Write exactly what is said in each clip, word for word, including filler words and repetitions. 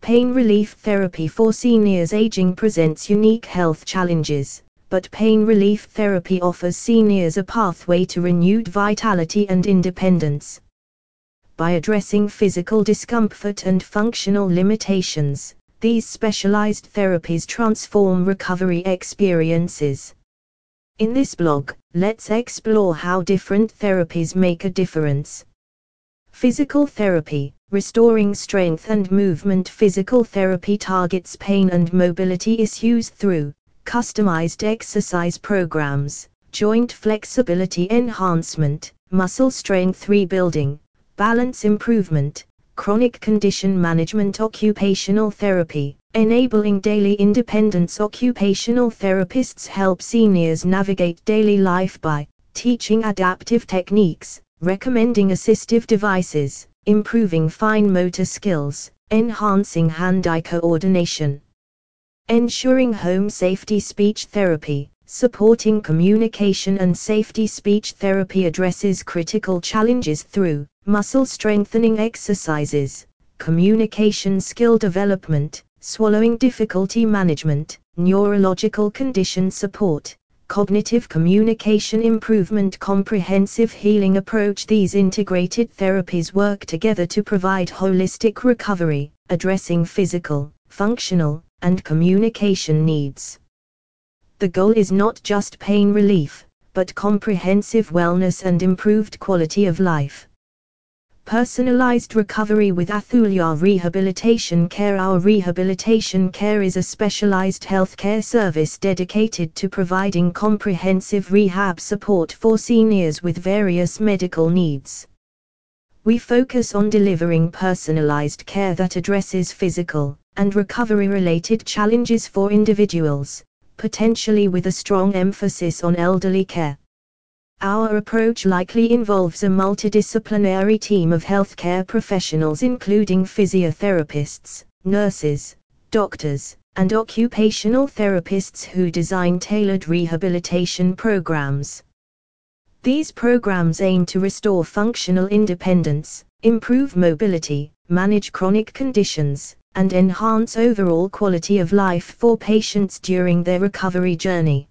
Pain relief therapy for seniors aging presents unique health challenges, but pain relief therapy offers seniors a pathway to renewed vitality and independence. By addressing physical discomfort and functional limitations, these specialized therapies transform recovery experiences. In this blog, let's explore how different therapies make a difference. Physical therapy, restoring strength and movement. Physical therapy targets pain and mobility issues through customized exercise programs, joint flexibility enhancement, muscle strength rebuilding, balance improvement, chronic condition management. Occupational therapy, enabling daily independence. Occupational therapists help seniors navigate daily life by teaching adaptive techniques, recommending assistive devices, improving fine motor skills, enhancing hand-eye coordination. Ensuring home safety. Speech therapy, supporting communication and safety. Speech therapy addresses critical challenges through muscle strengthening exercises, communication skill development, swallowing difficulty management, neurological condition support, cognitive communication improvement. Comprehensive healing approach. These integrated therapies work together to provide holistic recovery, addressing physical, functional, and communication needs. The goal is not just pain relief, but comprehensive wellness and improved quality of life. Personalized recovery with Athulya Rehabilitation Care. Our rehabilitation care is a specialized healthcare service dedicated to providing comprehensive rehab support for seniors with various medical needs. We focus on delivering personalized care that addresses physical and recovery-related challenges for individuals, potentially with a strong emphasis on elderly care. Our approach likely involves a multidisciplinary team of healthcare professionals including physiotherapists, nurses, doctors, and occupational therapists who design tailored rehabilitation programs. These programs aim to restore functional independence, improve mobility, manage chronic conditions, and enhance overall quality of life for patients during their recovery journey.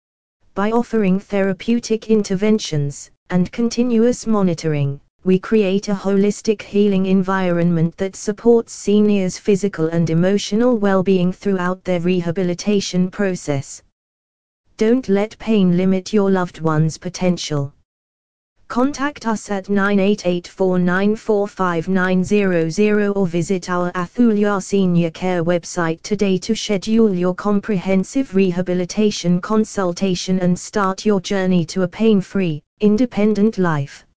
By offering therapeutic interventions and continuous monitoring, we create a holistic healing environment that supports seniors' physical and emotional well-being throughout their rehabilitation process. Don't let pain limit your loved one's potential. Contact us at nine eight eight four nine four five nine zero zero or visit our Athulya Senior Care website today to schedule your comprehensive rehabilitation consultation and start your journey to a pain-free, independent life.